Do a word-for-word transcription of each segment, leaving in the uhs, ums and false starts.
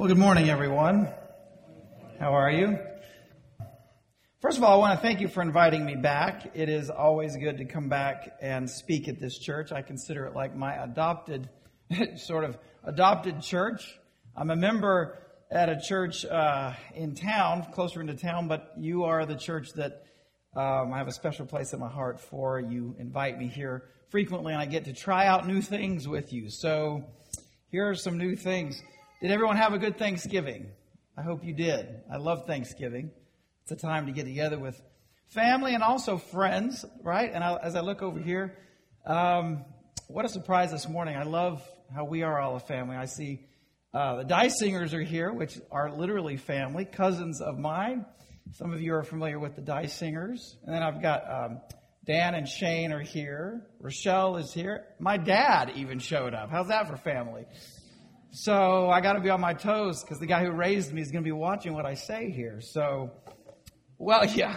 Well, good morning, everyone. How are you? First of all, I want to thank you for inviting me back. It is always good to come back and speak at this church. I consider it like my adopted, sort of adopted church. I'm a member at a church uh, in town, closer into town, but you are the church that um, I have a special place in my heart for. You invite me here frequently, and I get to try out new things with you. So here are some new things. Did everyone have a good Thanksgiving? I hope you did. I love Thanksgiving. It's a time to get together with family and also friends, right? And I, as I look over here, um, what a surprise this morning. I love how we are all a family. I see uh, the Dicingers are here, which are literally family, cousins of mine. Some of you are familiar with the Dicingers. And then I've got um, Dan and Shane are here. Rochelle is here. My dad even showed up. How's that for family? So I got to be on my toes because the guy who raised me is going to be watching what I say here. So, well, yeah.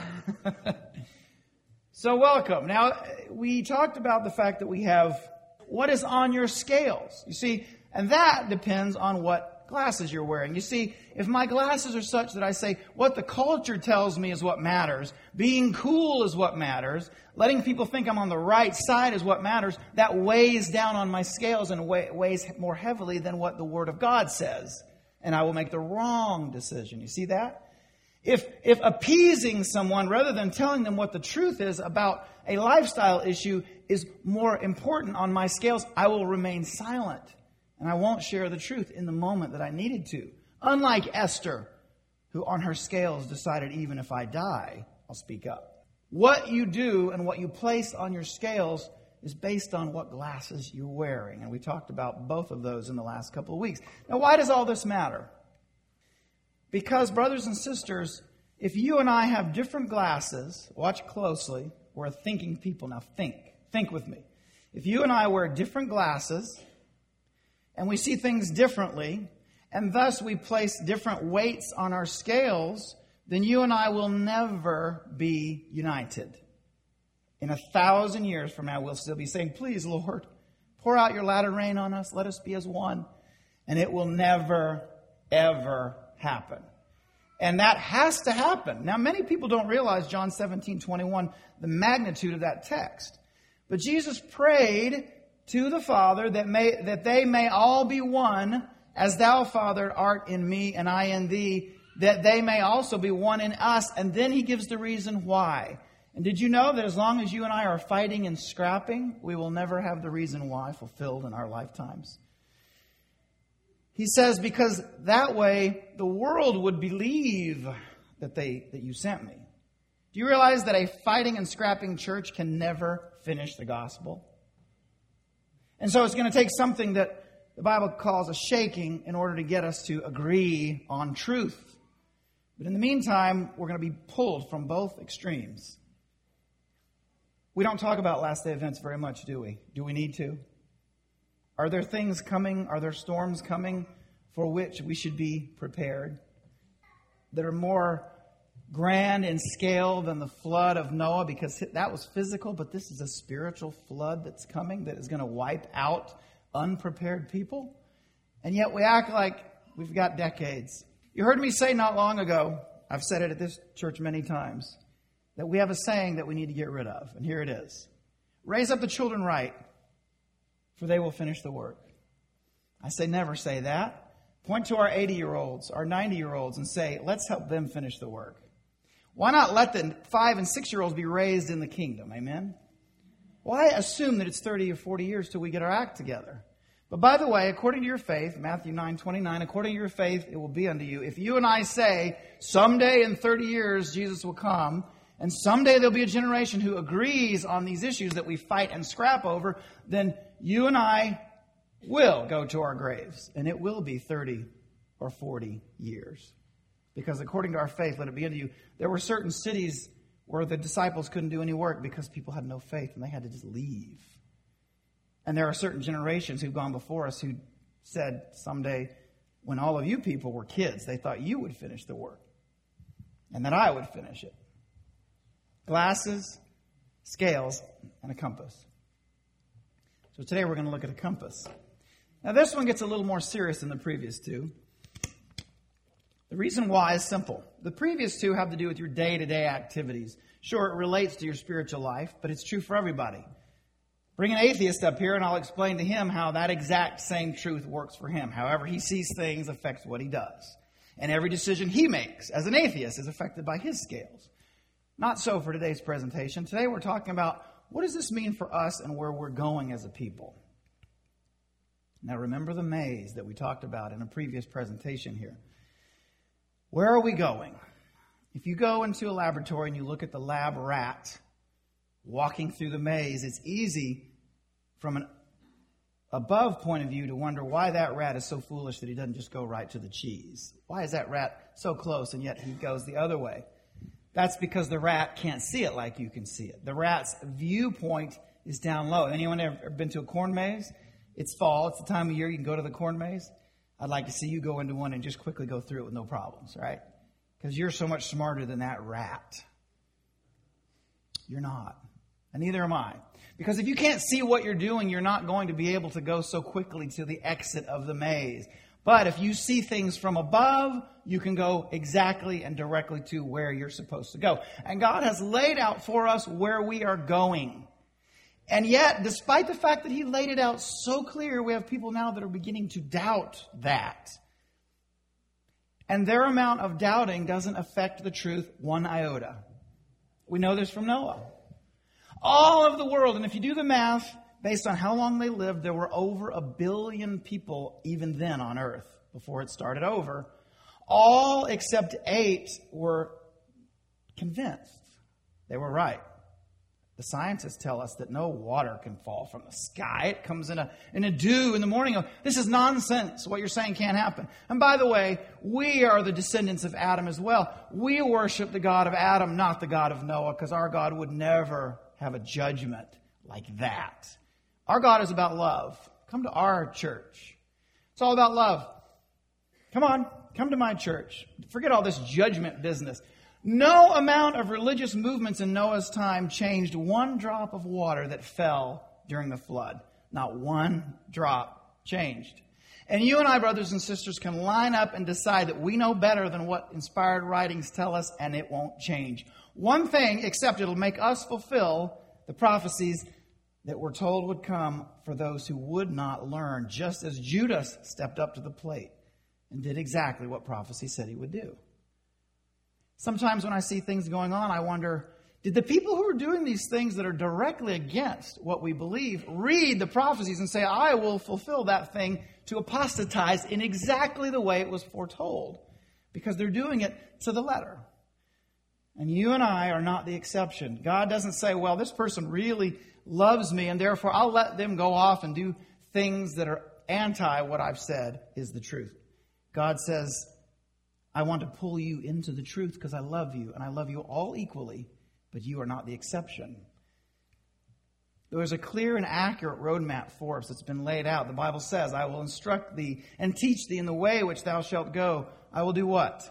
So welcome. Now, we talked about the fact that we have what is on your scales. You see, and that depends on what glasses you're wearing. You see, if my glasses are such that I say what the culture tells me is what matters, being cool is what matters, letting people think I'm on the right side is what matters, that weighs down on my scales and weighs more heavily than what the Word of God says. And I will make the wrong decision. You see that? If, if appeasing someone rather than telling them what the truth is about a lifestyle issue is more important on my scales, I will remain silent. And I won't share the truth in the moment that I needed to. Unlike Esther, who on her scales decided even if I die, I'll speak up. What you do and what you place on your scales is based on what glasses you're wearing. And we talked about both of those in the last couple of weeks. Now, why does all this matter? Because, brothers and sisters, if you and I have different glasses, watch closely, we're thinking people. Now think. Think with me. If you and I wear different glasses, and we see things differently, and thus we place different weights on our scales, then you and I will never be united. In a thousand years from now, we'll still be saying, please, Lord, pour out your latter rain on us. Let us be as one. And it will never, ever happen. And that has to happen. Now, many people don't realize John seventeen twenty-one, the magnitude of that text. But Jesus prayed to the Father that may that they may all be one, as thou, Father, art in me and I in thee, that they may also be one in us. And then he gives the reason why. And did you know that as long as you and I are fighting and scrapping, we will never have the reason why fulfilled in our lifetimes? He says, because that way the world would believe that they that you sent me. Do you realize that a fighting and scrapping church can never finish the gospel? And so it's going to take something that the Bible calls a shaking in order to get us to agree on truth. But in the meantime, we're going to be pulled from both extremes. We don't talk about last day events very much, do we? Do we need to? Are there things coming? Are there storms coming for which we should be prepared? That are more grand in scale than the flood of Noah, because that was physical, but this is a spiritual flood that's coming that is going to wipe out unprepared people. And yet we act like we've got decades. You heard me say not long ago, I've said it at this church many times, that we have a saying that we need to get rid of. And here it is. Raise up the children right, for they will finish the work. I say never say that. Point to our eighty-year-olds, our ninety-year-olds, and say, let's help them finish the work. Why not let the five and six-year-olds be raised in the kingdom? Amen? Why assume that it's thirty or forty years till we get our act together? But by the way, according to your faith, Matthew nine twenty-nine, according to your faith, it will be unto you. If you and I say, someday in thirty years, Jesus will come, and someday there'll be a generation who agrees on these issues that we fight and scrap over, then you and I will go to our graves. And it will be thirty or forty years. Because according to our faith, let it be unto you. There were certain cities where the disciples couldn't do any work because people had no faith and they had to just leave. And there are certain generations who've gone before us who said someday, when all of you people were kids, they thought you would finish the work and that I would finish it. Glasses, scales, and a compass. So today we're going to look at a compass. Now this one gets a little more serious than the previous two. The reason why is simple. The previous two have to do with your day-to-day activities. Sure, it relates to your spiritual life, but it's true for everybody. Bring an atheist up here and I'll explain to him how that exact same truth works for him. However he sees things affects what he does. And every decision he makes as an atheist is affected by his scales. Not so for today's presentation. Today we're talking about what does this mean for us and where we're going as a people. Now remember the maze that we talked about in a previous presentation here. Where are we going? If you go into a laboratory and you look at the lab rat walking through the maze, it's easy from an above point of view to wonder why that rat is so foolish that he doesn't just go right to the cheese. Why is that rat so close and yet he goes the other way? That's because the rat can't see it like you can see it. The rat's viewpoint is down low. Anyone ever been to a corn maze? It's fall. It's the time of year you can go to the corn maze. I'd like to see you go into one and just quickly go through it with no problems, right? Because you're so much smarter than that rat. You're not. And neither am I. Because if you can't see what you're doing, you're not going to be able to go so quickly to the exit of the maze. But if you see things from above, you can go exactly and directly to where you're supposed to go. And God has laid out for us where we are going. And yet, despite the fact that He laid it out so clear, we have people now that are beginning to doubt that. And their amount of doubting doesn't affect the truth one iota. We know this from Noah. All of the world, and if you do the math, based on how long they lived, there were over a billion people even then on earth before it started over. All except eight were convinced they were right. The scientists tell us that no water can fall from the sky. It comes in a in a dew in the morning. This is nonsense. What you're saying can't happen. And by the way, we are the descendants of Adam as well. We worship the God of Adam, not the God of Noah, because our God would never have a judgment like that. Our God is about love. Come to our church. It's all about love. Come on, come to my church. Forget all this judgment business. No amount of religious movements in Noah's time changed one drop of water that fell during the flood. Not one drop changed. And you and I, brothers and sisters, can line up and decide that we know better than what inspired writings tell us, and it won't change. One thing, except it'll make us fulfill the prophecies that we're told would come for those who would not learn, just as Judas stepped up to the plate and did exactly what prophecy said he would do. Sometimes when I see things going on, I wonder, did the people who are doing these things that are directly against what we believe read the prophecies and say, I will fulfill that thing to apostatize in exactly the way it was foretold? Because they're doing it to the letter. And you and I are not the exception. God doesn't say, well, this person really loves me, and therefore I'll let them go off and do things that are anti what I've said is the truth. God says, I want to pull you into the truth because I love you, and I love you all equally, but you are not the exception. There is a clear and accurate roadmap for us that's been laid out. The Bible says, I will instruct thee and teach thee in the way which thou shalt go. I will do what?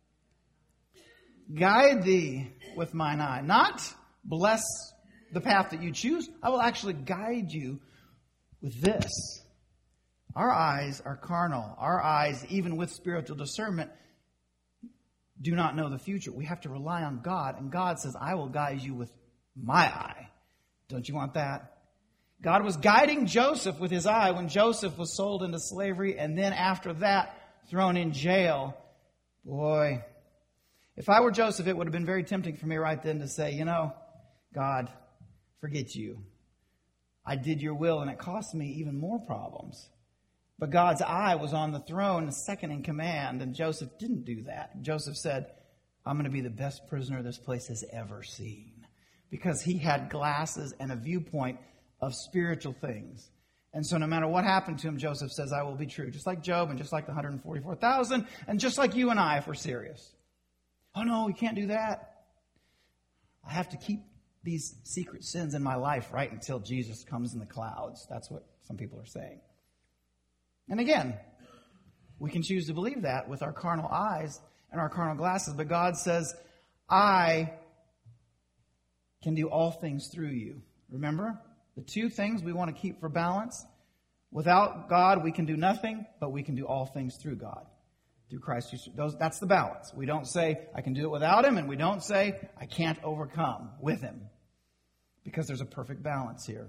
Guide thee with mine eye. Not bless the path that you choose. I will actually guide you with this. Our eyes are carnal. Our eyes, even with spiritual discernment, do not know the future. We have to rely on God. And God says, I will guide you with my eye. Don't you want that? God was guiding Joseph with his eye when Joseph was sold into slavery and then after that thrown in jail. Boy, if I were Joseph, it would have been very tempting for me right then to say, you know, God, forget you. I did your will and it cost me even more problems. But God's eye was on the throne, second in command, and Joseph didn't do that. Joseph said, I'm going to be the best prisoner this place has ever seen. Because he had glasses and a viewpoint of spiritual things. And so no matter what happened to him, Joseph says, I will be true. Just like Job and just like the one hundred forty-four thousand and just like you and I if we're serious. Oh no, you can't do that. I have to keep these secret sins in my life right until Jesus comes in the clouds. That's what some people are saying. And again, we can choose to believe that with our carnal eyes and our carnal glasses. But God says, I can do all things through you. Remember, the two things we want to keep for balance. Without God, we can do nothing, but we can do all things through God. through Christ. Who, those, that's the balance. We don't say, I can do it without him, and we don't say, I can't overcome with him. Because there's a perfect balance here.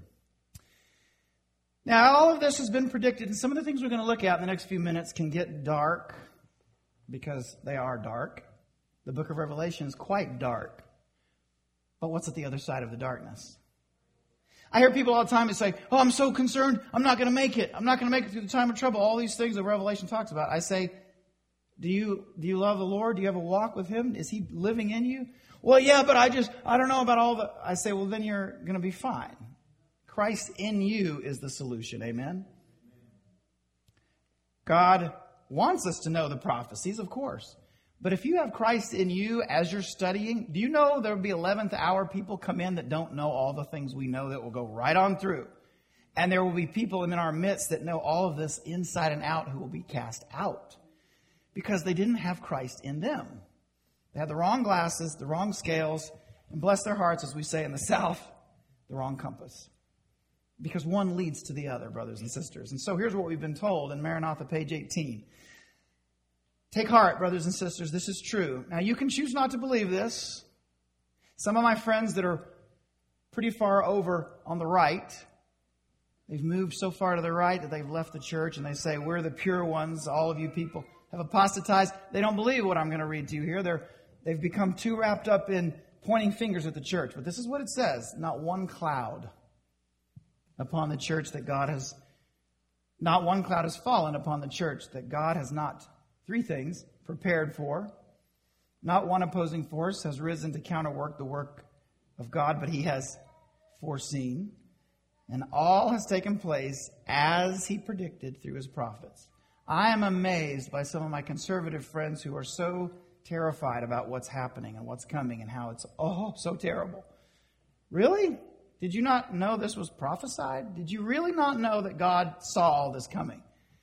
Now, all of this has been predicted, and some of the things we're going to look at in the next few minutes can get dark, because they are dark. The book of Revelation is quite dark. But what's at the other side of the darkness? I hear people all the time that say, oh, I'm so concerned, I'm not going to make it. I'm not going to make it through the time of trouble. All these things that Revelation talks about. I say, do you do you love the Lord? Do you have a walk with him? Is he living in you? Well, yeah, but I just, I don't know about all the... I say, well, then you're going to be fine. Christ in you is the solution. Amen? God wants us to know the prophecies, of course. But if you have Christ in you as you're studying, do you know there will be eleventh hour people come in that don't know all the things we know that will go right on through? And there will be people in our midst that know all of this inside and out who will be cast out because they didn't have Christ in them. They had the wrong glasses, the wrong scales, and bless their hearts, as we say in the South, the wrong compass. Because one leads to the other, brothers and sisters. And so here's what we've been told in Maranatha, page eighteen. Take heart, brothers and sisters, this is true. Now, you can choose not to believe this. Some of my friends that are pretty far over on the right, they've moved so far to the right that they've left the church, and they say, we're the pure ones, all of you people have apostatized. They don't believe what I'm going to read to you here. They're, they've become too wrapped up in pointing fingers at the church. But this is what it says, not one cloud upon the church that God has, not one cloud has fallen upon the church that God has not, three things, prepared for. Not one opposing force has risen to counterwork the work of God, but he has foreseen. And all has taken place as he predicted through his prophets. I am amazed by some of my conservative friends who are so terrified about what's happening and what's coming and how it's, oh, so terrible. Really? Did you not know this was prophesied? Did you really not know that God saw all this coming?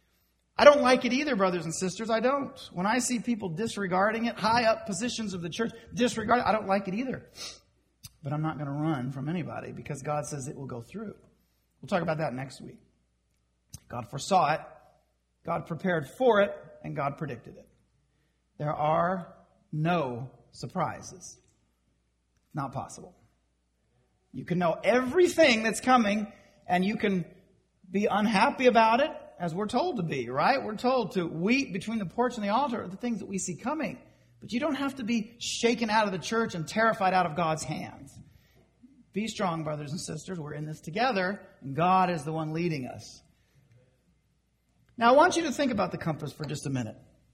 I don't like it either, brothers and sisters. I don't. When I see people disregarding it, high up positions of the church, disregard it, I don't like it either. But I'm not going to run from anybody because God says it will go through. We'll talk about that next week. God foresaw it, God prepared for it, and God predicted it. There are no surprises. Not possible. You can know everything that's coming, and you can be unhappy about it, as we're told to be, right? We're told to weep between the porch and the altar at the things that we see coming. But you don't have to be shaken out of the church and terrified out of God's hands. Be strong, brothers and sisters. We're in this together, and God is the one leading us. Now, I want you to think about the compass for just a minute.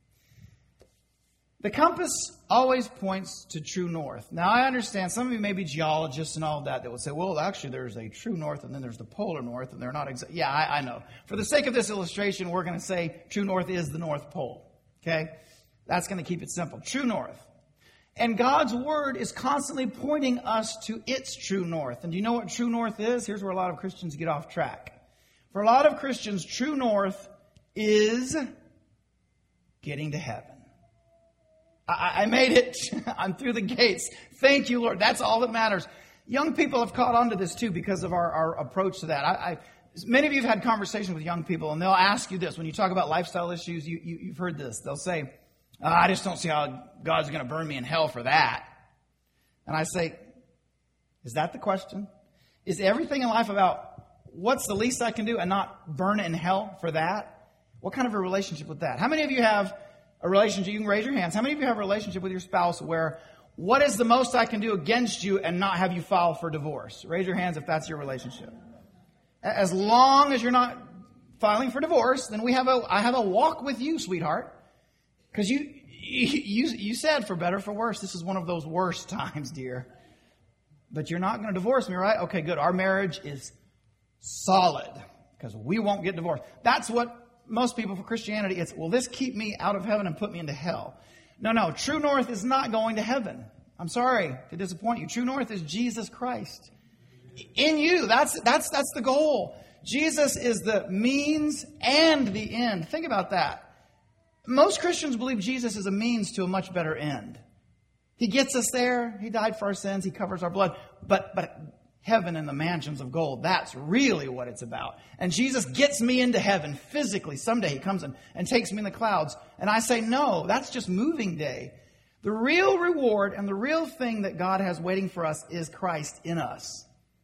The compass always points to true north. Now, I understand some of you may be geologists and all of that that will say, well, actually, there's a true north and then there's the polar north, and they're not exact. Yeah, I, I know. For the sake of this illustration, we're going to say true north is the North Pole. Okay? That's going to keep it simple. True north. And God's Word is constantly pointing us to its true north. And do you know what true north is? Here's where a lot of Christians get off track. For a lot of Christians, true north is getting to heaven. I, I made it. I'm through the gates. Thank you, Lord. That's all that matters. Young people have caught on to this too because of our, our approach to that. I, I, many of you have had conversations with young people, and they'll ask you this. When you talk about lifestyle issues, you, you, you've heard this. They'll say, oh, I just don't see how God's going to burn me in hell for that. And I say, is that the question? Is everything in life about what's the least I can do and not burn in hell for that? What kind of a relationship with that? How many of you have a relationship? You can raise your hands. How many of you have a relationship with your spouse where what is the most I can do against you and not have you file for divorce? Raise your hands if that's your relationship. As long as you're not filing for divorce, then we have a I have a walk with you, sweetheart. Because you, you you said for better, for worse, this is one of those worst times, dear. But you're not going to divorce me, right? Okay, good. Our marriage is solid because we won't get divorced. That's what most people for Christianity, it's, will this keep me out of heaven and put me into hell? No, no. True north is not going to heaven. I'm sorry to disappoint you. True north is Jesus Christ. In you, that's that's that's the goal. Jesus is the means and the end. Think about that. Most Christians believe Jesus is a means to a much better end. He gets us there. He died for our sins. He covers our blood. But but heaven and the mansions of gold. That's really what it's about. And Jesus gets me into heaven physically. Someday he comes in and takes me in the clouds. And I say, no, that's just moving day. The real reward and the real thing that God has waiting for us is Christ in us.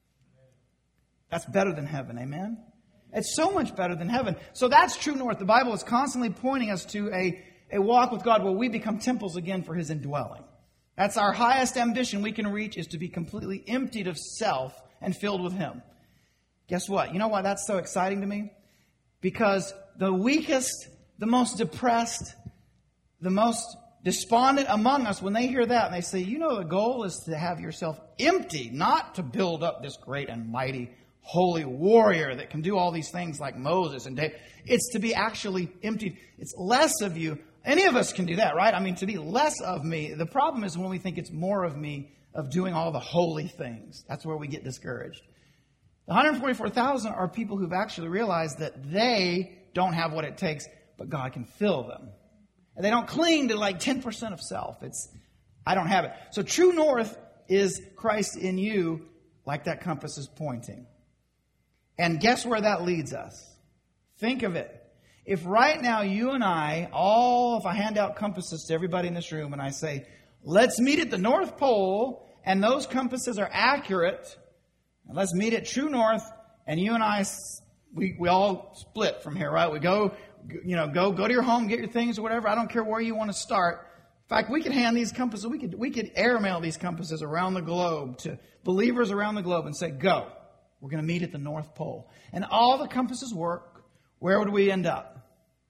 That's better than heaven, amen? It's so much better than heaven. So that's true north. The Bible is constantly pointing us to a, a walk with God where we become temples again for His indwelling. That's our highest ambition we can reach, is to be completely emptied of self and filled with Him. Guess what? You know why that's so exciting to me? Because the weakest, the most depressed, the most despondent among us, when they hear that and they say, you know, the goal is to have yourself empty, not to build up this great and mighty holy warrior that can do all these things like Moses and David. It's to be actually emptied. It's less of you. Any of us can do that, right? I mean, to be less of me. The problem is when we think it's more of me, of doing all the holy things. That's where we get discouraged. The one hundred forty-four thousand are people who've actually realized that they don't have what it takes, but God can fill them. And they don't cling to like ten percent of self. It's, I don't have it. So true north is Christ in you, like that compass is pointing. And guess where that leads us? Think of it. If right now you and I, all, if I hand out compasses to everybody in this room and I say, let's meet at the North Pole, and those compasses are accurate, and let's meet at true north, and you and I, we, we all split from here, right? We go, you know, go, go to your home, get your things or whatever. I don't care where you want to start. In fact, we could hand these compasses, we could, we could airmail these compasses around the globe to believers around the globe and say, go. We're going to meet at the North Pole. And all the compasses work. Where would we end up?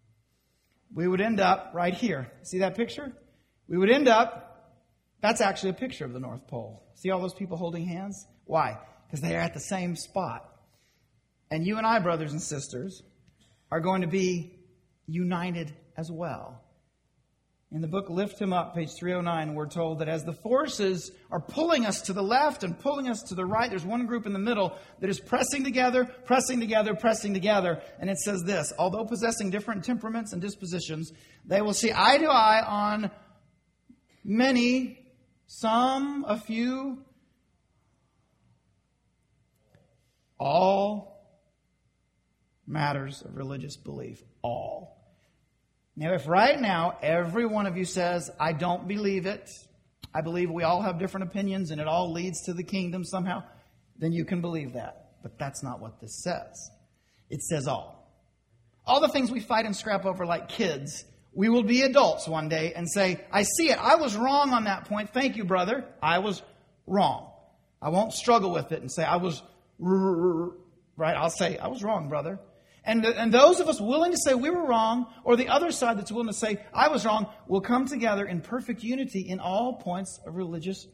We would end up right here. See that picture? We would end up, that's actually a picture of the North Pole. See all those people holding hands? Why? Because they are at the same spot. And you and I, brothers and sisters, are going to be united as well. In the book Lift Him Up, page three oh nine, we're told that as the forces are pulling us to the left and pulling us to the right, there's one group in the middle that is pressing together, pressing together, pressing together. And it says this, although possessing different temperaments and dispositions, they will see eye to eye on many, some, a few, all matters of religious belief. All. Now, if right now every one of you says, I don't believe it, I believe we all have different opinions and it all leads to the kingdom somehow, then you can believe that. But that's not what this says. It says all. All the things we fight and scrap over like kids, we will be adults one day and say, I see it. I was wrong on that point. Thank you, brother. I was wrong. I won't struggle with it and say I was right. I'll say I was wrong, brother. And, and those of us willing to say we were wrong, or the other side that's willing to say I was wrong, will come together in perfect unity in all points of religious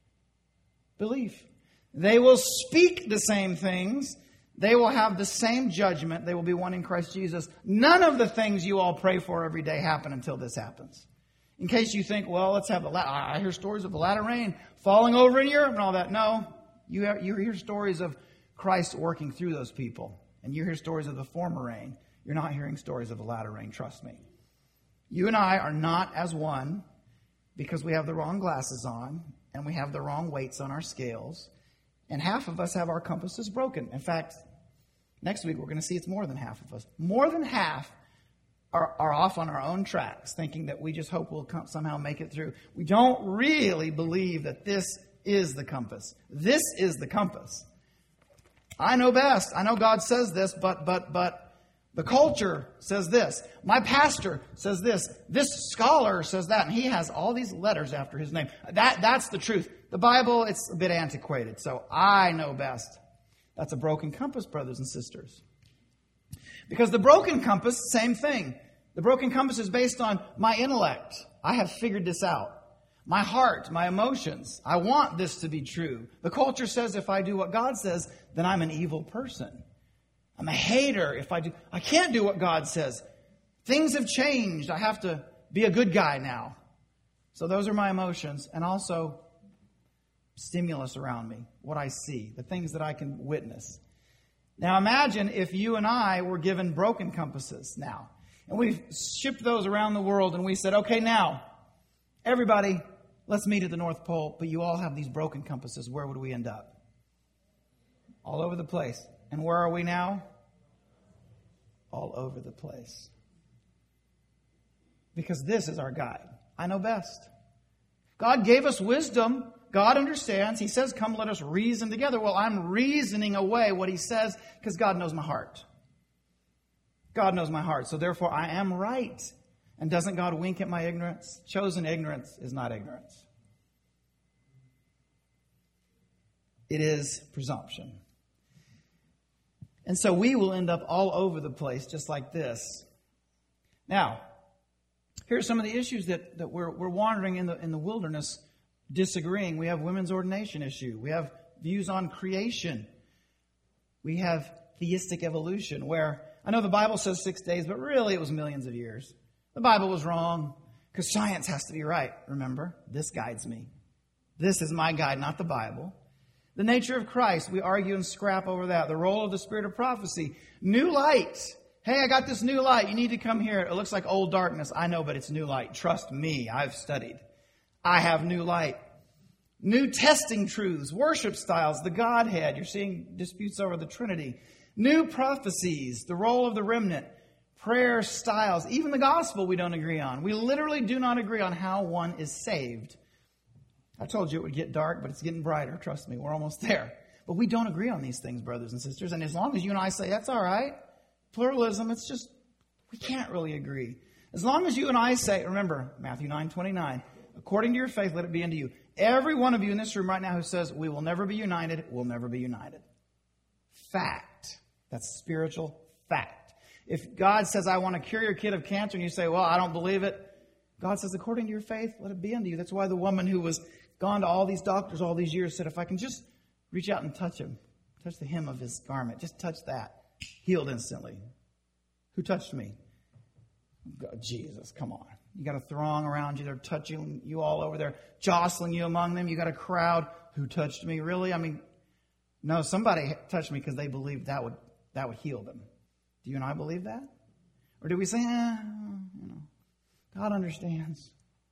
belief. They will speak the same things. They will have the same judgment. They will be one in Christ Jesus. None of the things you all pray for every day happen until this happens. In case you think, well, let's have a la- I hear stories of the latter rain falling over in Europe and all that. No, you, have, you hear stories of Christ working through those people. And you hear stories of the former rain. You're not hearing stories of the latter rain, trust me. You and I are not as one because we have the wrong glasses on and we have the wrong weights on our scales. And half of us have our compasses broken. In fact, next week we're going to see it's more than half of us. More than half are, are off on our own tracks, thinking that we just hope we'll come, somehow make it through. We don't really believe that this is the compass. This is the compass. I know best. I know God says this, but, but, but the culture says this. My pastor says this. This scholar says that. And he has all these letters after his name. That, that's the truth. The Bible, it's a bit antiquated. So I know best. That's a broken compass, brothers and sisters. Because the broken compass, same thing. The broken compass is based on my intellect. I have figured this out. My heart, my emotions. I want this to be true. The culture says if I do what God says, then I'm an evil person. I'm a hater if I do. I can't do what God says. Things have changed. I have to be a good guy now. So those are my emotions. And also stimulus around me, what I see, the things that I can witness. Now imagine if you and I were given broken compasses now. And we've shipped those around the world and we said, okay, now, everybody, let's meet at the North Pole, but you all have these broken compasses. Where would we end up? All over the place. And where are we now? All over the place. Because this is our guide. I know best. God gave us wisdom. God understands. He says, come, let us reason together. Well, I'm reasoning away what he says because God knows my heart. God knows my heart. So therefore, I am right. And doesn't God wink at my ignorance? Chosen ignorance is not ignorance. It is presumption. And so we will end up all over the place just like this. Now, here are some of the issues that, that we're, we're wandering in the, in the wilderness disagreeing. We have women's ordination issue. We have views on creation. We have theistic evolution, where I know the Bible says six days, but really it was millions of years. The Bible was wrong because science has to be right. Remember, this guides me. This is my guide, not the Bible. The nature of Christ, we argue and scrap over that. The role of the spirit of prophecy. New light. Hey, I got this new light. You need to come here. It looks like old darkness. I know, but it's new light. Trust me. I've studied. I have new light. New testing truths, worship styles, the Godhead. You're seeing disputes over the Trinity. New prophecies, the role of the remnant, prayer styles, even the gospel we don't agree on. We literally do not agree on how one is saved. I told you it would get dark, but it's getting brighter. Trust me, we're almost there. But we don't agree on these things, brothers and sisters. And as long as you and I say, that's all right, pluralism, it's just, we can't really agree. As long as you and I say, remember, Matthew nine twenty-nine, according to your faith, let it be unto you. Every one of you in this room right now who says, we will never be united, will never be united. Fact. That's spiritual fact. If God says, I want to cure your kid of cancer, and you say, well, I don't believe it, God says, according to your faith, let it be unto you. That's why the woman who was gone to all these doctors all these years said, if I can just reach out and touch him, touch the hem of his garment, just touch that, healed instantly. Who touched me? God, Jesus, come on. You got a throng around you. They're touching you all over there, jostling you among them. You got a crowd. Who touched me? Really? I mean, no, somebody touched me because they believed that would that would heal them. Do you and I believe that? Or do we say, eh, you know, God understands.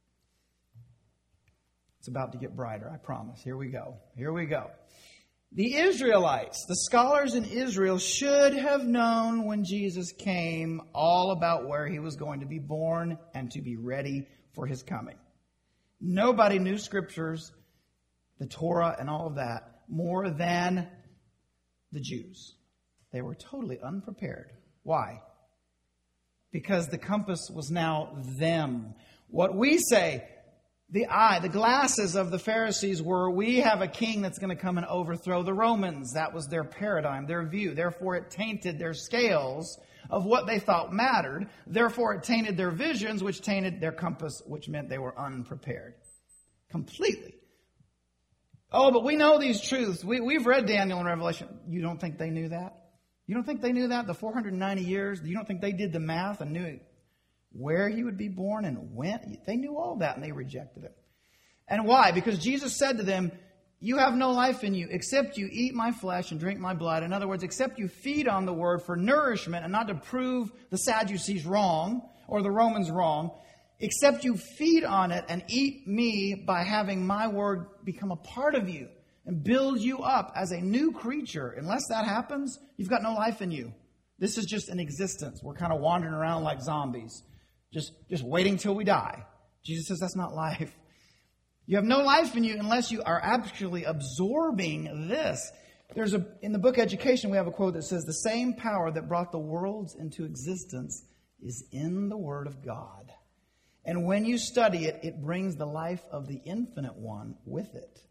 It's about to get brighter, I promise. Here we go. Here we go. The Israelites, the scholars in Israel, should have known when Jesus came all about where he was going to be born and to be ready for his coming. Nobody knew scriptures, the Torah and all of that, more than the Jews. They were totally unprepared. Why? Because the compass was now them. What we say, the eye, the glasses of the Pharisees were, we have a king that's going to come and overthrow the Romans. That was their paradigm, their view. Therefore, it tainted their scales of what they thought mattered. Therefore, it tainted their visions, which tainted their compass, which meant they were unprepared. Completely. Oh, but we know these truths. We, we've read Daniel and Revelation. You don't think they knew that? You don't think they knew that? The four hundred ninety years? You don't think they did the math and knew where he would be born and when? They knew all that and they rejected it. And why? Because Jesus said to them, you have no life in you except you eat my flesh and drink my blood. In other words, except you feed on the word for nourishment and not to prove the Sadducees wrong or the Romans wrong. Except you feed on it and eat me by having my word become a part of you and build you up as a new creature. Unless that happens, you've got no life in you. This is just an existence. We're kind of wandering around like zombies. Just, just waiting till we die. Jesus says that's not life. You have no life in you unless you are actually absorbing this. There's a, in the book Education, we have a quote that says, the same power that brought the worlds into existence is in the Word of God. And when you study it, it brings the life of the Infinite One with it.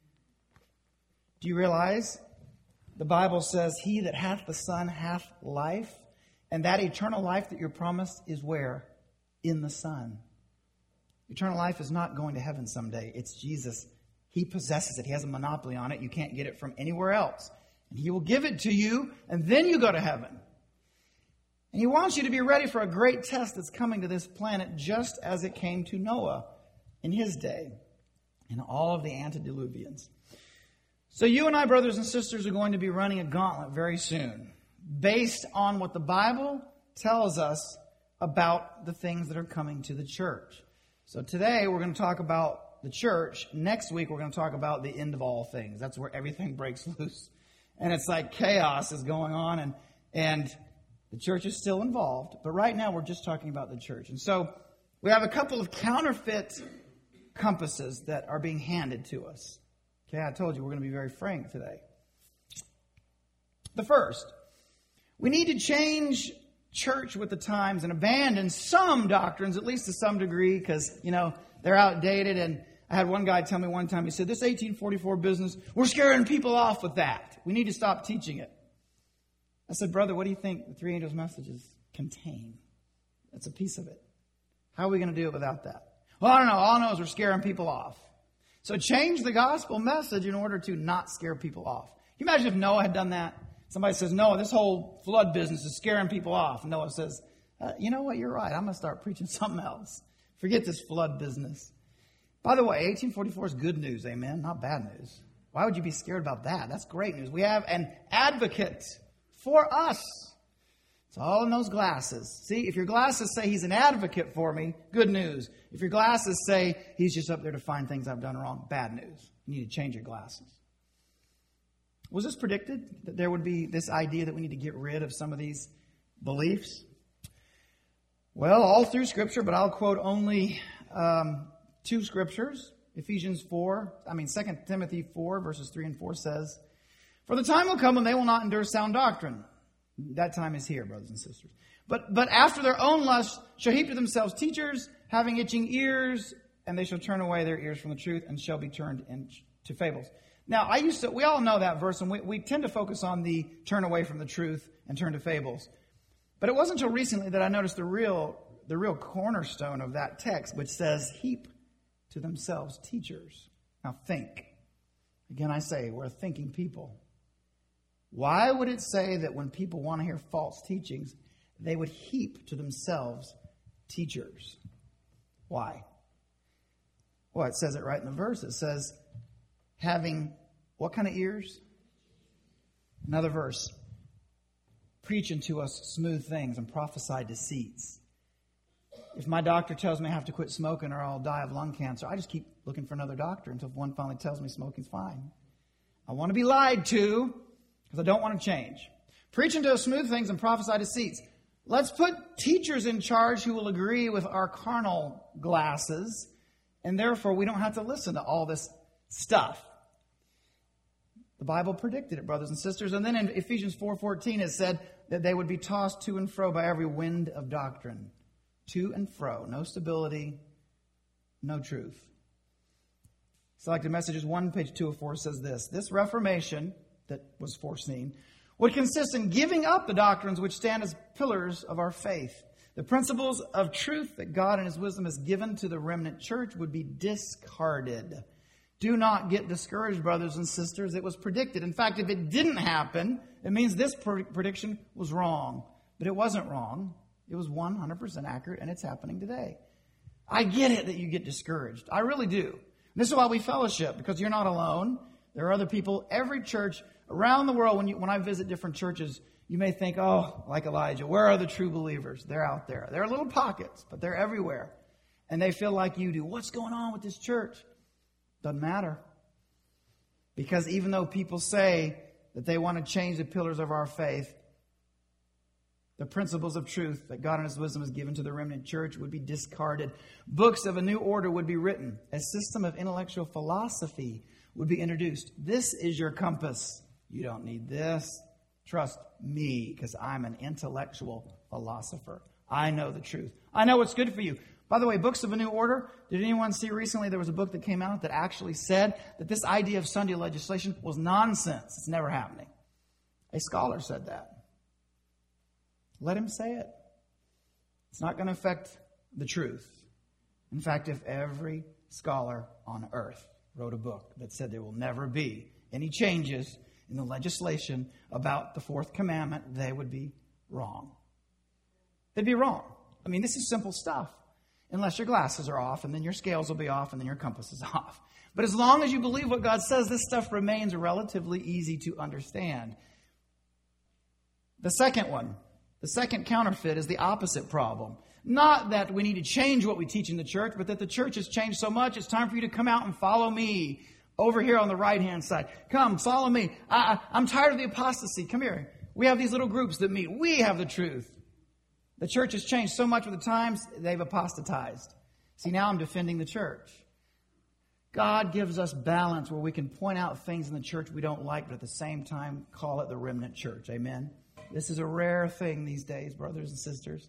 Do you realize the Bible says, he that hath the Son hath life? And that eternal life that you're promised is where? In the Son. Eternal life is not going to heaven someday. It's Jesus. He possesses it. He has a monopoly on it. You can't get it from anywhere else. And he will give it to you, and then you go to heaven. And he wants you to be ready for a great test that's coming to this planet just as it came to Noah in his day and all of the antediluvians. So you and I, brothers and sisters, are going to be running a gauntlet very soon based on what the Bible tells us about the things that are coming to the church. So today we're going to talk about the church. Next week we're going to talk about the end of all things. That's where everything breaks loose. And it's like chaos is going on, and, and the church is still involved. But right now we're just talking about the church. And so we have a couple of counterfeit compasses that are being handed to us. Okay, I told you we're going to be very frank today. The first, we need to change church with the times and abandon some doctrines, at least to some degree, because, you know, they're outdated. And I had one guy tell me one time, he said, this eighteen forty-four business, we're scaring people off with that. We need to stop teaching it. I said, brother, what do you think the three angels' messages contain? That's a piece of it. How are we going to do it without that? Well, I don't know. All I know is we're scaring people off. So change the gospel message in order to not scare people off. Can you imagine if Noah had done that? Somebody says, Noah, this whole flood business is scaring people off. And Noah says, uh, you know what? You're right. I'm going to start preaching something else. Forget this flood business. By the way, eighteen forty-four is good news, amen? Not bad news. Why would you be scared about that? That's great news. We have an advocate for us. It's all in those glasses. See, if your glasses say he's an advocate for me, good news. If your glasses say he's just up there to find things I've done wrong, bad news. You need to change your glasses. Was this predicted, that there would be this idea that we need to get rid of some of these beliefs? Well, all through Scripture, but I'll quote only um, two Scriptures. Ephesians four, I mean Second Timothy four, verses three and four says, for the time will come when they will not endure sound doctrine. That time is here, brothers and sisters. But but after their own lust shall heap to themselves teachers, having itching ears, and they shall turn away their ears from the truth, and shall be turned into fables. Now, I used to, we all know that verse, and we, we tend to focus on the turn away from the truth and turn to fables. But it wasn't until recently that I noticed the real, the real cornerstone of that text, which says, heap to themselves teachers. Now think. Again, I say, we're a thinking people. Why would it say that when people want to hear false teachings, they would heap to themselves teachers? Why? Well, it says it right in the verse. It says, having what kind of ears? Another verse. Preaching to us smooth things and prophesy deceits. If my doctor tells me I have to quit smoking or I'll die of lung cancer, I just keep looking for another doctor until one finally tells me smoking's fine. I want to be lied to because I don't want to change. Preaching to us smooth things and prophesy deceits. Let's put teachers in charge who will agree with our carnal glasses, and therefore we don't have to listen to all this stuff. The Bible predicted it, brothers and sisters. And then in Ephesians four fourteen it said that they would be tossed to and fro by every wind of doctrine. To and fro. No stability, no truth. Selected Messages one, page two oh four says this. This reformation that was foreseen would consist in giving up the doctrines which stand as pillars of our faith. The principles of truth that God in His wisdom has given to the remnant church would be discarded. Do not get discouraged, brothers and sisters. It was predicted. In fact, if it didn't happen, it means this prediction was wrong. But it wasn't wrong. It was one hundred percent accurate, and it's happening today. I get it that you get discouraged. I really do. And this is why we fellowship, because you're not alone. There are other people. Every church around the world, when you, when I visit different churches, you may think, oh, like Elijah, where are the true believers? They're out there. They're little pockets, but they're everywhere. And they feel like you do. What's going on with this church? Doesn't matter. Because even though people say that they want to change the pillars of our faith, the principles of truth that God in His wisdom has given to the remnant church would be discarded. Books of a new order would be written. A system of intellectual philosophy would be introduced. This is your compass. You don't need this. Trust me, because I'm an intellectual philosopher. I know the truth. I know what's good for you. By the way, books of a new order, did anyone see recently there was a book that came out that actually said that this idea of Sunday legislation was nonsense. It's never happening. A scholar said that. Let him say it. It's not going to affect the truth. In fact, if every scholar on earth wrote a book that said there will never be any changes in the legislation about the fourth commandment, they would be wrong. They'd be wrong. I mean, this is simple stuff. Unless your glasses are off, and then your scales will be off, and then your compass is off. But as long as you believe what God says, this stuff remains relatively easy to understand. The second one, the second counterfeit is the opposite problem. Not that we need to change what we teach in the church, but that the church has changed so much, it's time for you to come out and follow me. Over here on the right-hand side. Come, follow me. I, I, I'm tired of the apostasy. Come here. We have these little groups that meet. We have the truth. The church has changed so much with the times, they've apostatized. See, now I'm defending the church. God gives us balance where we can point out things in the church we don't like, but at the same time call it the remnant church. Amen? This is a rare thing these days, brothers and sisters.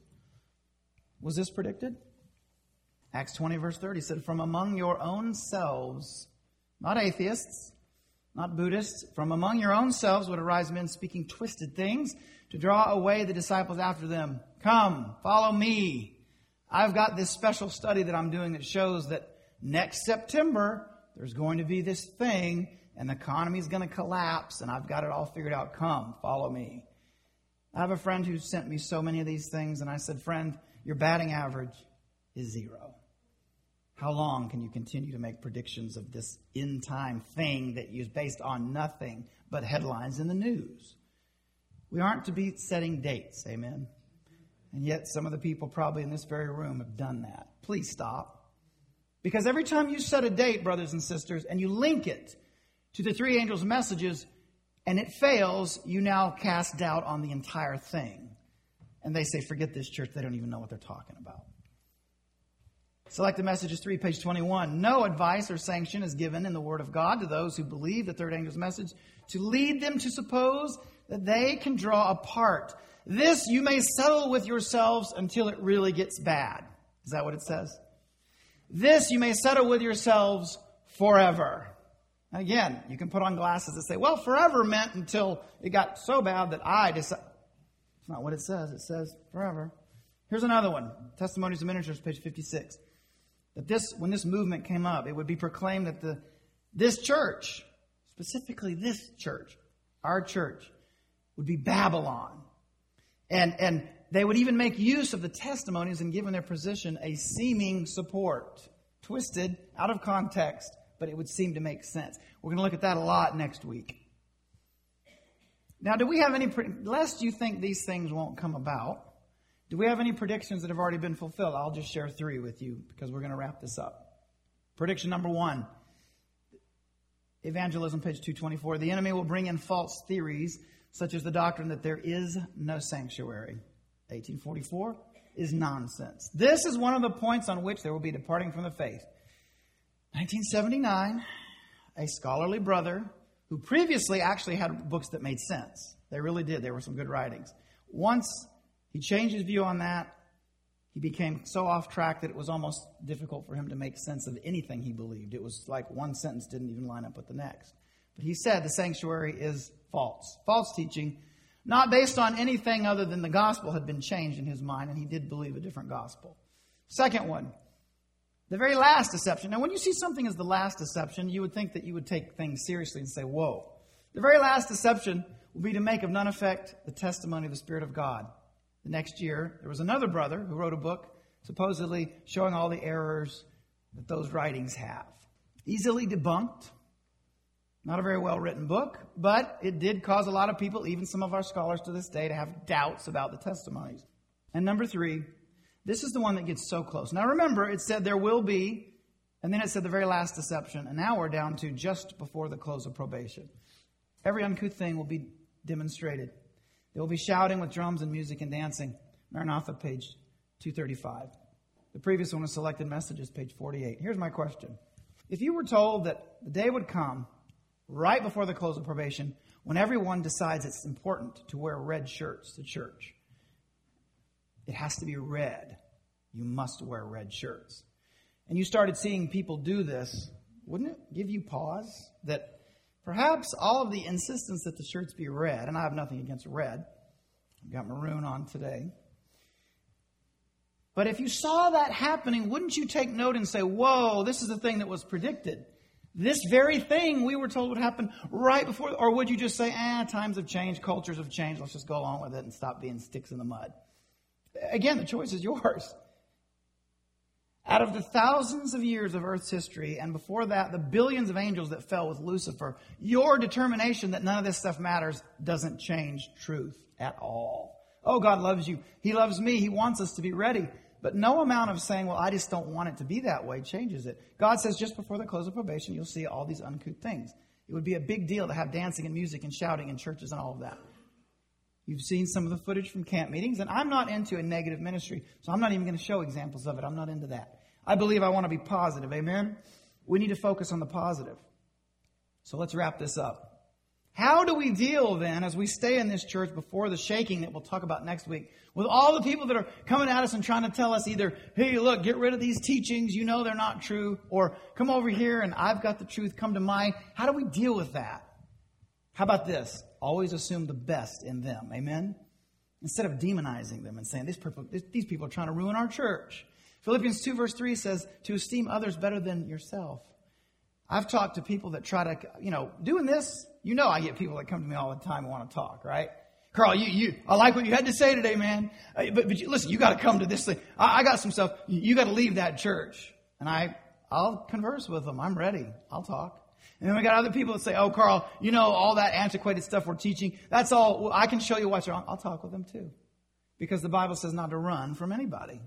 Was this predicted? Acts twenty, verse thirty said, from among your own selves, not atheists, not Buddhists, from among your own selves would arise men speaking twisted things to draw away the disciples after them. Come, follow me. I've got this special study that I'm doing that shows that next September, there's going to be this thing and the economy is going to collapse and I've got it all figured out. Come, follow me. I have a friend who sent me so many of these things and I said, friend, your batting average is zero. How long can you continue to make predictions of this end-time thing that is based on nothing but headlines in the news? We aren't to be setting dates, amen? And yet some of the people probably in this very room have done that. Please stop. Because every time you set a date, brothers and sisters, and you link it to the three angels' messages, and it fails, you now cast doubt on the entire thing. And they say, forget this church, they don't even know what they're talking about. Select the Messages three, page twenty-one. No advice or sanction is given in the Word of God to those who believe the third angel's message to lead them to suppose that they can draw apart. This you may settle with yourselves until it really gets bad. Is that what it says? This you may settle with yourselves forever. And again, you can put on glasses that say, well, forever meant until it got so bad that I decided. It's not what it says. It says forever. Here's another one. Testimonies of Ministers, page fifty-six. That this, when this movement came up, it would be proclaimed that the this church, specifically this church, our church, would be Babylon. And, and they would even make use of the testimonies and give in their position a seeming support. Twisted, out of context, but it would seem to make sense. We're going to look at that a lot next week. Now, do we have any, lest you think these things won't come about, do we have any predictions that have already been fulfilled? I'll just share three with you because we're going to wrap this up. Prediction number one. Evangelism, page two twenty-four. The enemy will bring in false theories, such as the doctrine that there is no sanctuary. eighteen forty-four is nonsense. This is one of the points on which there will be departing from the faith. nineteen seventy-nine, a scholarly brother who previously actually had books that made sense. They really did. There were some good writings. Once he changed his view on that, he became so off track that it was almost difficult for him to make sense of anything he believed. It was like one sentence didn't even line up with the next. But he said the sanctuary is false. False teaching, not based on anything other than the gospel had been changed in his mind, and he did believe a different gospel. Second one, the very last deception. Now, when you see something as the last deception, you would think that you would take things seriously and say, whoa. The very last deception will be to make of none effect the testimony of the Spirit of God. The next year, there was another brother who wrote a book supposedly showing all the errors that those writings have. Easily debunked. Not a very well-written book, but it did cause a lot of people, even some of our scholars to this day, to have doubts about the testimonies. And number three, this is the one that gets so close. Now remember, it said there will be, and then it said the very last deception, and now we're down to just before the close of probation. Every uncouth thing will be demonstrated. There will be shouting with drums and music and dancing. Maranatha, page two thirty-five. The previous one was Selected Messages, page forty-eight. Here's my question. If you were told that the day would come right before the close of probation when everyone decides it's important to wear red shirts to church, it has to be red. You must wear red shirts. And you started seeing people do this, wouldn't it give you pause that perhaps all of the insistence that the shirts be red, and I have nothing against red. I've got maroon on today. But if you saw that happening, wouldn't you take note and say, whoa, this is the thing that was predicted. This very thing we were told would happen right before, or would you just say, ah, times have changed, cultures have changed, let's just go along with it and stop being sticks in the mud. Again, the choice is yours. Out of the thousands of years of Earth's history, and before that, the billions of angels that fell with Lucifer, your determination that none of this stuff matters doesn't change truth at all. Oh, God loves you. He loves me. He wants us to be ready. But no amount of saying, well, I just don't want it to be that way changes it. God says just before the close of probation, you'll see all these uncouth things. It would be a big deal to have dancing and music and shouting in churches and all of that. You've seen some of the footage from camp meetings, and I'm not into a negative ministry, so I'm not even going to show examples of it. I'm not into that. I believe I want to be positive. Amen? We need to focus on the positive. So let's wrap this up. How do we deal then, as we stay in this church before the shaking that we'll talk about next week, with all the people that are coming at us and trying to tell us either, hey, look, get rid of these teachings, you know they're not true, or come over here and I've got the truth, come to mine. How do we deal with that? How about this? Always assume the best in them. Amen? Instead of demonizing them and saying, these people, these people are trying to ruin our church. Philippians two verse three says, to esteem others better than yourself. I've talked to people that try to, you know, doing this. You know I get people that come to me all the time and want to talk, right? Carl, you, you, I like what you had to say today, man. Uh, but, but you, listen, you got to come to this thing. I, I got some stuff. You, you got to leave that church. And I, I'll converse with them. I'm ready. I'll talk. And then we got other people that say, oh, Carl, you know, all that antiquated stuff we're teaching, that's all. Well, I can show you what's wrong. I'll talk with them too. Because the Bible says not to run from anybody.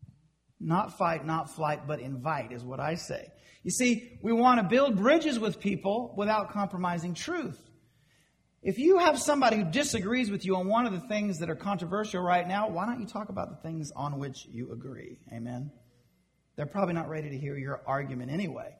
Not fight, not flight, but invite is what I say. You see, we want to build bridges with people without compromising truth. If you have somebody who disagrees with you on one of the things that are controversial right now, why don't you talk about the things on which you agree? Amen? They're probably not ready to hear your argument anyway.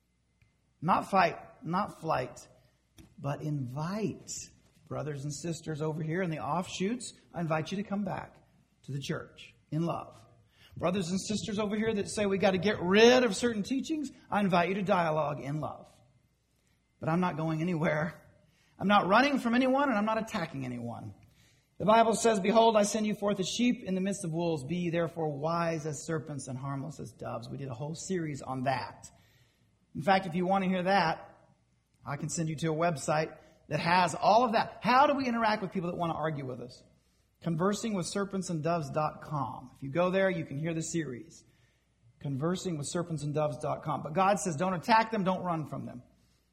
Not fight, not flight, but invite. Brothers and sisters over here in the offshoots, I invite you to come back to the church in love. Brothers and sisters over here that say we got to get rid of certain teachings, I invite you to dialogue in love. But I'm not going anywhere. I'm not running from anyone, and I'm not attacking anyone. The Bible says, behold, I send you forth as sheep in the midst of wolves. Be ye therefore wise as serpents and harmless as doves. We did a whole series on that. In fact, if you want to hear that, I can send you to a website that has all of that. How do we interact with people that want to argue with us? conversing with serpents and doves dot com. If you go there, you can hear the series. conversing with serpents and doves dot com. But God says, don't attack them, don't run from them.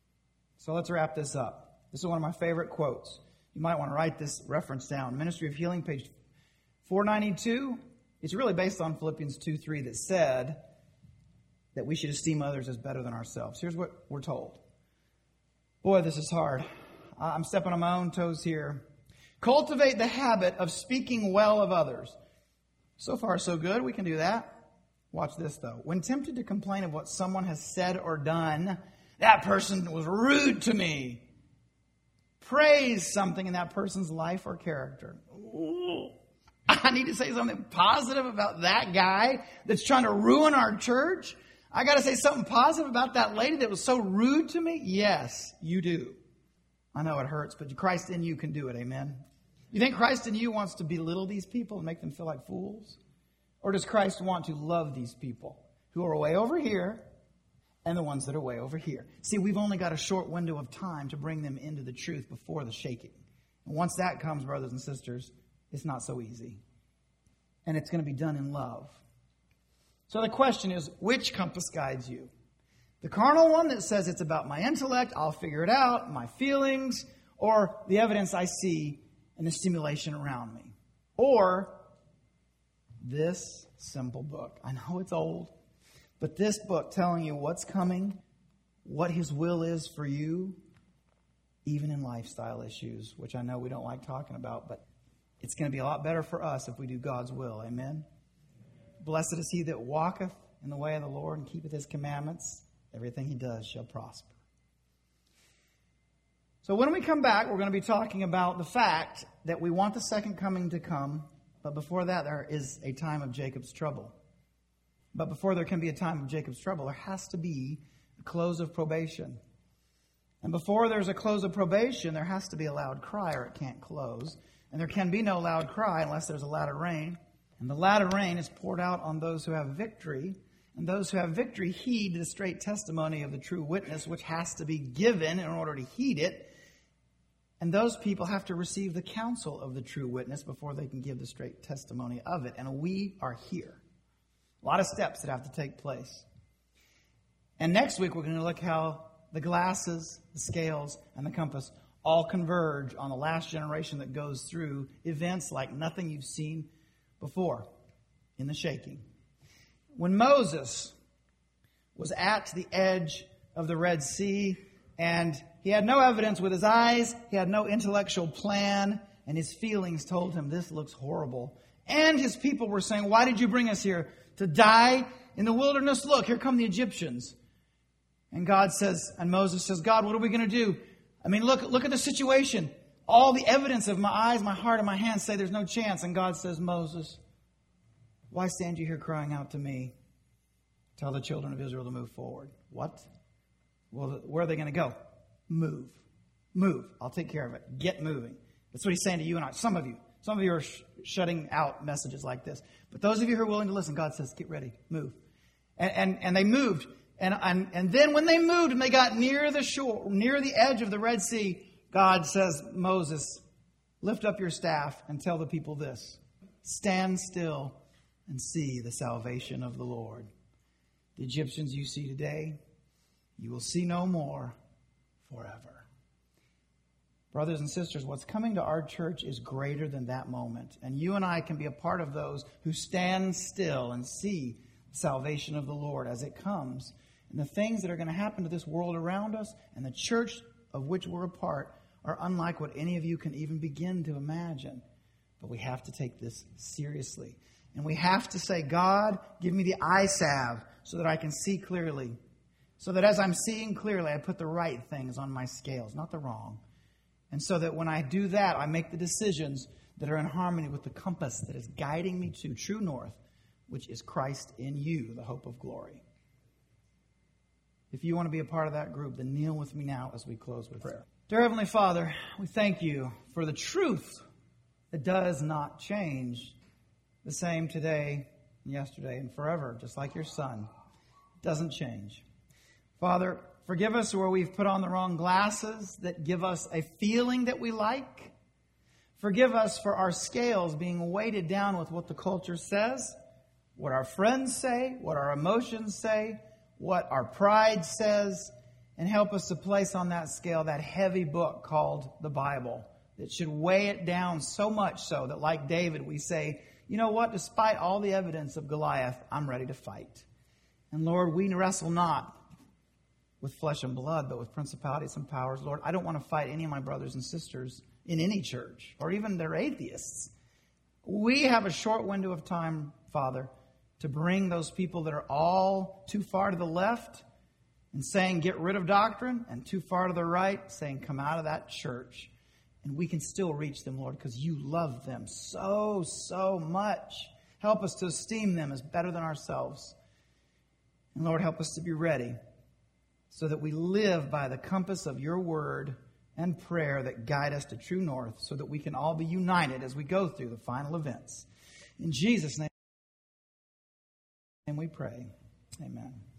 So let's wrap this up. This is one of my favorite quotes. You might want to write this reference down. Ministry of Healing, page four ninety-two. It's really based on Philippians two three that said that we should esteem others as better than ourselves. Here's what we're told. Boy, this is hard. I'm stepping on my own toes here. Cultivate the habit of speaking well of others. So far, so good. We can do that. Watch this, though. When tempted to complain of what someone has said or done, that person was rude to me. Praise something in that person's life or character. Ooh, I need to say something positive about that guy that's trying to ruin our church. I got to say something positive about that lady that was so rude to me. Yes, you do. I know it hurts, but Christ in you can do it. Amen. You think Christ in you wants to belittle these people and make them feel like fools? Or does Christ want to love these people who are way over here and the ones that are way over here? See, we've only got a short window of time to bring them into the truth before the shaking. And once that comes, brothers and sisters, it's not so easy. And it's going to be done in love. So the question is, which compass guides you? The carnal one that says it's about my intellect, I'll figure it out, my feelings, or the evidence I see and the stimulation around me. Or this simple book. I know it's old, but this book telling you what's coming, what His will is for you, even in lifestyle issues, which I know we don't like talking about, but it's going to be a lot better for us if we do God's will. Amen? Blessed is he that walketh in the way of the Lord and keepeth His commandments. Everything he does shall prosper. So when we come back, we're going to be talking about the fact that we want the second coming to come, but before that there is a time of Jacob's trouble. But before there can be a time of Jacob's trouble, there has to be a close of probation. And before there's a close of probation, there has to be a loud cry or it can't close. And there can be no loud cry unless there's a latter rain. And the latter rain is poured out on those who have victory. And those who have victory heed the straight testimony of the true witness, which has to be given in order to heed it. And those people have to receive the counsel of the true witness before they can give the straight testimony of it. And we are here. A lot of steps that have to take place. And next week we're going to look how the glasses, the scales, and the compass all converge on the last generation that goes through events like nothing you've seen before in the shaking. when Moses was at the edge of the Red Sea, and he had no evidence with his eyes, he had no intellectual plan, and his feelings told him this looks horrible. And his people were saying, why did you bring us here? To die in the wilderness? Look, here come the Egyptians. And God says, and Moses says, God, what are we going to do? I mean, look, look at the situation. All the evidence of my eyes, my heart, and my hands say there's no chance. And God says, Moses, why stand you here crying out to me? Tell the children of Israel to move forward. What? Well, where are they going to go? Move. Move. I'll take care of it. Get moving. That's what he's saying to you and I. Some of you. Some of you are sh- shutting out messages like this. But those of you who are willing to listen, God says, get ready. Move. And, and, and they moved. And, and, and then when they moved and they got near the shore, near the edge of the Red Sea, God says, Moses, lift up your staff and tell the people this. Stand still and see the salvation of the Lord. The Egyptians you see today, you will see no more forever. Brothers and sisters, what's coming to our church is greater than that moment. And you and I can be a part of those who stand still and see the salvation of the Lord as it comes. And the things that are going to happen to this world around us and the church of which we're a part are unlike what any of you can even begin to imagine. But we have to take this seriously. And we have to say, God, give me the eye salve so that I can see clearly. So that as I'm seeing clearly, I put the right things on my scales, not the wrong. And so that when I do that, I make the decisions that are in harmony with the compass that is guiding me to true north, which is Christ in you, the hope of glory. If you want to be a part of that group, then kneel with me now as we close with prayer. Dear Heavenly Father, we thank you for the truth that does not change, the same today and yesterday and forever, just like your Son. It doesn't change. Father, forgive us where we've put on the wrong glasses that give us a feeling that we like. Forgive us for our scales being weighted down with what the culture says, what our friends say, what our emotions say, what our pride says, and help us to place on that scale that heavy book called the Bible that should weigh it down so much so that, like David, we say, you know what, despite all the evidence of Goliath, I'm ready to fight. And Lord, we wrestle not with flesh and blood, but with principalities and powers. Lord, I don't want to fight any of my brothers and sisters in any church, or even they're atheists. We have a short window of time, Father, to bring those people that are all too far to the left and saying, get rid of doctrine, and too far to the right, saying, come out of that church. And we can still reach them, Lord, because you love them so, so much. Help us to esteem them as better than ourselves. And Lord, help us to be ready so that we live by the compass of your word and prayer that guide us to true north, so that we can all be united as we go through the final events. In Jesus' name we pray. Amen.